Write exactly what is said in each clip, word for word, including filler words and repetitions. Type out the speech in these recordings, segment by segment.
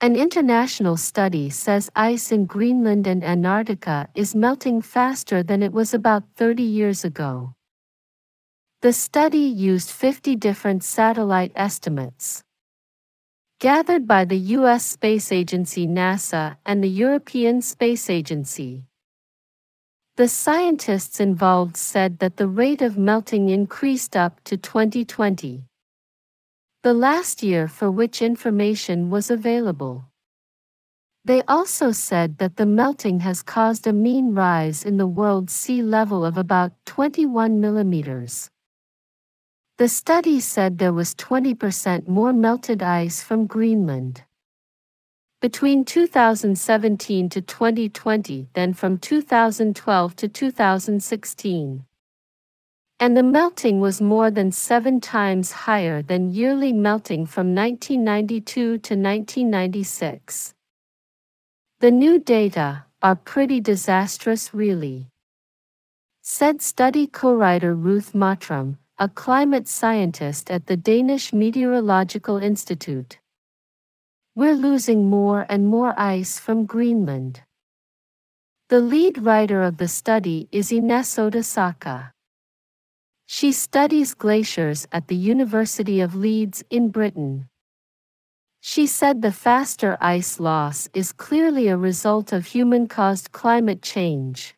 An international study says ice in Greenland and Antarctica is melting faster than it was about thirty years ago. The study used fifty different satellite estimates gathered by the U S Space Agency NASA and the European Space Agency. The scientists involved said that the rate of melting increased up to twenty twenty, the last year for which information was available. They also said that the melting has caused a mean rise in the world's sea level of about twenty-one millimeters. The study said there was twenty percent more melted ice from Greenland between two thousand seventeen to twenty twenty than from two thousand twelve to two thousand sixteen. And the melting was more than seven times higher than yearly melting from nineteen ninety-two to nineteen ninety-six. The new data are pretty disastrous, really, said study co-writer Ruth Mottram, a climate scientist at the Danish Meteorological Institute. We're losing more and more ice from Greenland. The lead writer of the study is Ines Otasaka. She studies glaciers at the University of Leeds in Britain. She said the faster ice loss is clearly a result of human-caused climate change.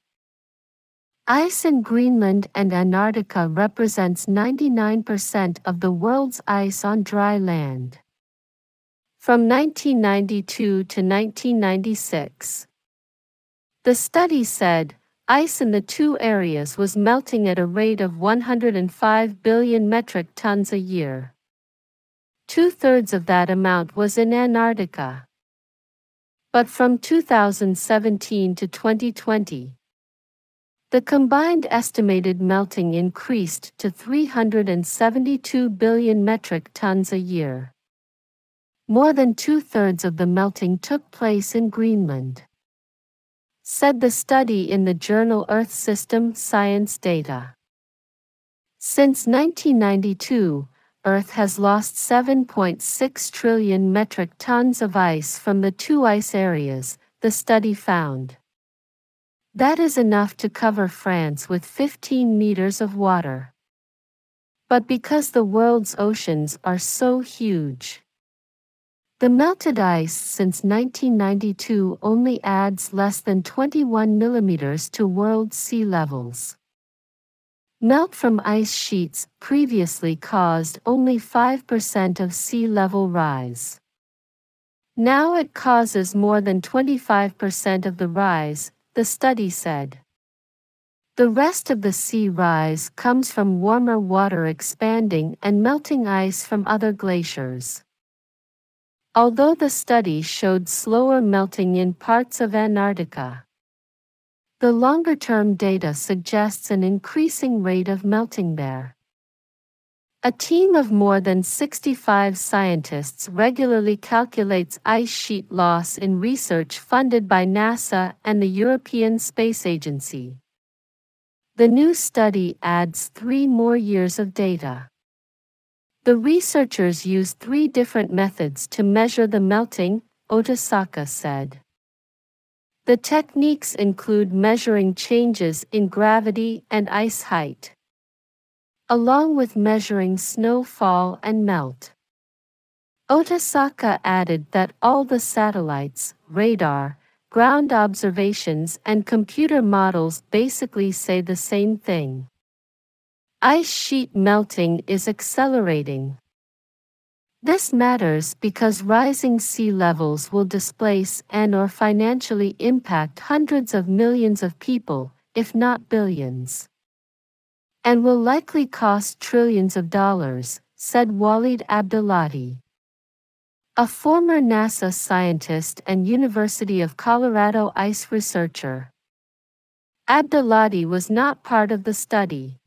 Ice in Greenland and Antarctica represents ninety-nine percent of the world's ice on dry land. From nineteen ninety-two to nineteen ninety-six. The study said, ice in the two areas was melting at a rate of one hundred five billion metric tons a year. Two-thirds of that amount was in Antarctica. But from two thousand seventeen to twenty twenty, the combined estimated melting increased to three hundred seventy-two billion metric tons a year. More than two-thirds of the melting took place in Greenland, said the study in the journal Earth System Science Data. Since nineteen ninety-two, Earth has lost seven point six trillion metric tons of ice from the two ice areas, the study found. That is enough to cover France with fifteen meters of water. But because the world's oceans are so huge, the melted ice since nineteen ninety-two only adds less than twenty-one millimeters to world sea levels. Melt from ice sheets previously caused only five percent of sea level rise. Now it causes more than twenty-five percent of the rise, the study said. The rest of the sea rise comes from warmer water expanding and melting ice from other glaciers. Although the study showed slower melting in parts of Antarctica, the longer-term data suggests an increasing rate of melting there. A team of more than sixty-five scientists regularly calculates ice sheet loss in research funded by NASA and the European Space Agency. The new study adds three more years of data. The researchers used three different methods to measure the melting, Otasaka said. The techniques include measuring changes in gravity and ice height, along with measuring snowfall and melt. Otasaka added that all the satellites, radar, ground observations and computer models basically say the same thing. Ice sheet melting is accelerating. This matters because rising sea levels will displace and/or financially impact hundreds of millions of people, if not billions, and will likely cost trillions of dollars, said Walid Abdelati, a former NASA scientist and University of Colorado ice researcher. Abdelati was not part of the study.